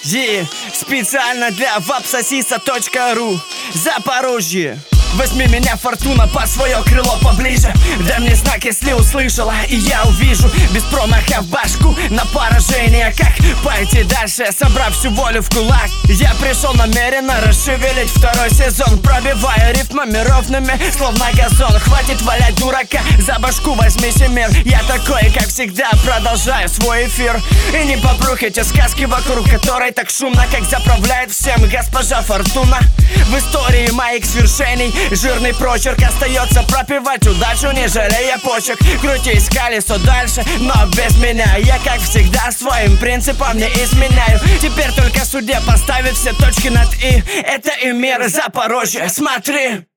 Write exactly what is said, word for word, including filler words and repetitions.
И специально для вапсосиса точка ру Запорожье. Возьми меня, фортуна, по свое крыло поближе. Дай мне знак, если услышала, и я увижу. Без промаха в башку на поражение. Как пойти дальше, собрав всю волю в кулак? Я пришел намеренно расшевелить второй сезон, пробивая рифмами ровными, словно газон. Хватит валять дурака, за башку возьмите мир. Я такой, как всегда, продолжаю свой эфир. И не попрух эти сказки, вокруг которой так шумно, как заправляет всем госпожа Фортуна. В истории моих свершений жирный прочерк, остается пропивать удачу, не жалея почек. Крутись колесо дальше, но без меня. Я, как всегда, своим принципам не изменяю. Теперь только судья поставит все точки над «и». Это и мир Запорожья, смотри.